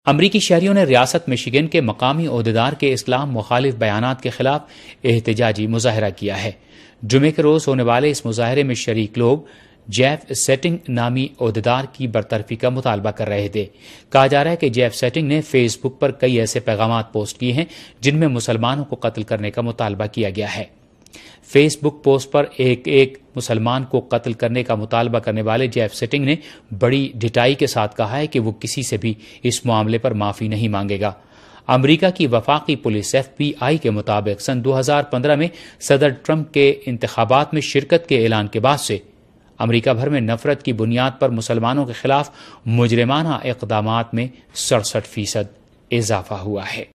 अमरीकी शहरियों ने रियासत मिशिगन के मकामी ओहदेदार के इस्लाम मुखालिफ बयानात के खिलाफ एहतजाजी मुजाहरा किया है। जुमे के रोज होने वाले इस मुजाहरे में शरीक लोग जेफ सेटिंग नामी ओहदेदार की बरतरफी का मुतालबा कर रहे थे। कहा जा रहा है कि जेफ सेटिंग ने फेसबुक पर कई ऐसे पैगामात पोस्ट किए हैं जिनमें मुसलमानों को कत्ल करने का मुतालबा किया गया है। फेसबुक पोस्ट पर एक मुसलमान को कत्ल करने का मुतालबा करने वाले जेफ सेटिंग ने बड़ी ढिठाई के साथ कहा है कि वो किसी से भी इस मामले पर माफी नहीं मांगेगा। अमरीका की वफाकी पुलिस FBI के मुताबिक सन 2015 में सदर ट्रंप के इंतखाबात में शिरकत के ऐलान के बाद से अमरीका भर में नफरत की बुनियाद पर मुसलमानों के खिलाफ मुजरिमाना इक़दामात में 67% इजाफा हुआ है।